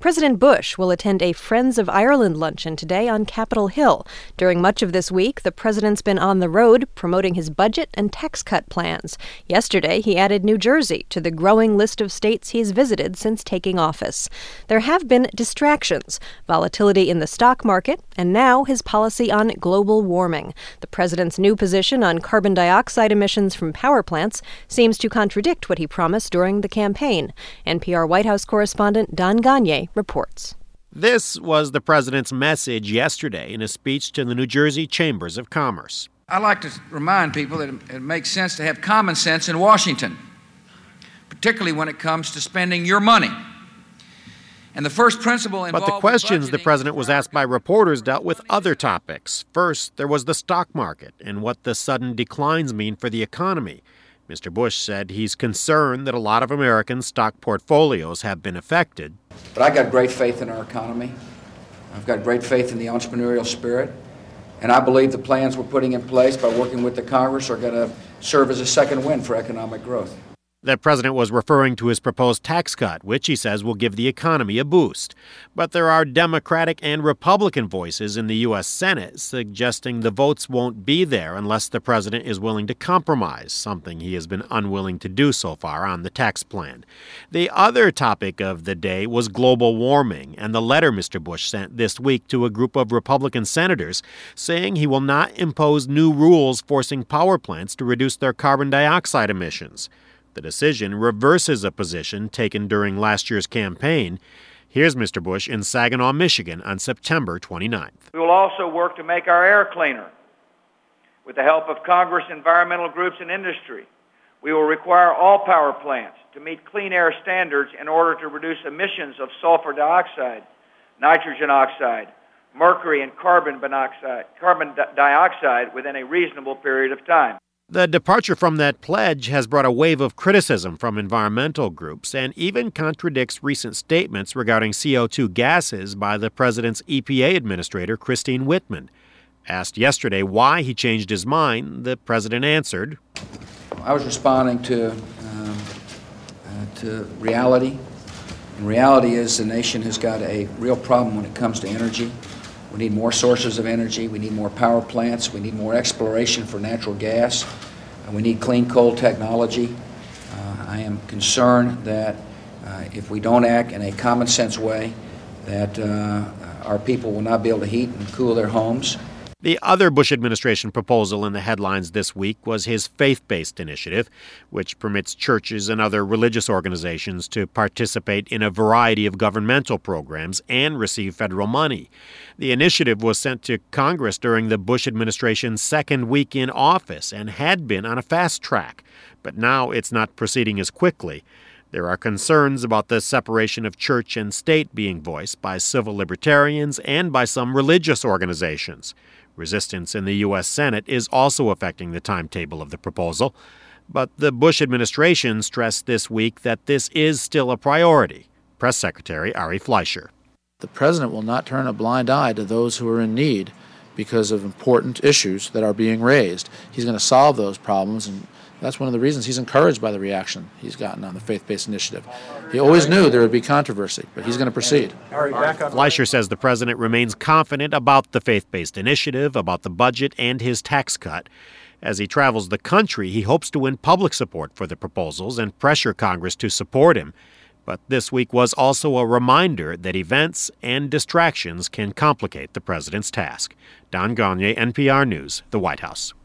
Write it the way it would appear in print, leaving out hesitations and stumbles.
President Bush will attend a Friends of Ireland luncheon today on Capitol Hill. During much of this week, the president's been on the road promoting his budget and tax cut plans. Yesterday, he added New Jersey to the growing list of states he's visited since taking office. There have been distractions, volatility in the stock market, and now his policy on global warming. The president's new position on carbon dioxide emissions from power plants seems to contradict what he promised during the campaign. NPR White House correspondent Don Gonyea reports. This was the president's message yesterday in a speech to the New Jersey Chambers of Commerce. I like to remind people that it makes sense to have common sense in Washington, particularly when it comes to spending your money. And the first principle involved. But the questions the president was asked by reporters dealt with other topics. First, there was the stock market and what the sudden declines mean for the economy. Mr. Bush said he's concerned that a lot of Americans' stock portfolios have been affected. But I got great faith in our economy. I've got great faith in the entrepreneurial spirit. And I believe the plans we're putting in place by working with the Congress are going to serve as a second wind for economic growth. The president was referring to his proposed tax cut, which he says will give the economy a boost. But there are Democratic and Republican voices in the U.S. Senate suggesting the votes won't be there unless the president is willing to compromise, something he has been unwilling to do so far on the tax plan. The other topic of the day was global warming and the letter Mr. Bush sent this week to a group of Republican senators saying he will not impose new rules forcing power plants to reduce their carbon dioxide emissions. The decision reverses a position taken during last year's campaign. Here's Mr. Bush in Saginaw, Michigan on September 29th. We will also work to make our air cleaner. With the help of Congress, environmental groups, and industry, we will require all power plants to meet clean air standards in order to reduce emissions of sulfur dioxide, nitrogen oxide, mercury, and carbon dioxide within a reasonable period of time. The departure from that pledge has brought a wave of criticism from environmental groups and even contradicts recent statements regarding CO2 gases by the president's EPA administrator, Christine Whitman. Asked yesterday why he changed his mind, the president answered, I was responding to reality. And reality is the nation has got a real problem when it comes to energy. We need more sources of energy. We need more power plants. We need more exploration for natural gas. We need clean coal technology. I am concerned that if we don't act in a common sense way, that our people will not be able to heat and cool their homes. The other Bush administration proposal in the headlines this week was his faith-based initiative, which permits churches and other religious organizations to participate in a variety of governmental programs and receive federal money. The initiative was sent to Congress during the Bush administration's second week in office and had been on a fast track, but now it's not proceeding as quickly. There are concerns about the separation of church and state being voiced by civil libertarians and by some religious organizations. Resistance in the U.S. Senate is also affecting the timetable of the proposal, but the Bush administration stressed this week that this is still a priority. Press Secretary Ari Fleischer. The president will not turn a blind eye to those who are in need because of important issues that are being raised. He's going to solve those problems, and that's one of the reasons he's encouraged by the reaction he's gotten on the faith-based initiative. He always knew there would be controversy, but he's going to proceed. Fleischer says the president remains confident about the faith-based initiative, about the budget, and his tax cut. As he travels the country, he hopes to win public support for the proposals and pressure Congress to support him. But this week was also a reminder that events and distractions can complicate the president's task. Don Gonyea, NPR News, the White House.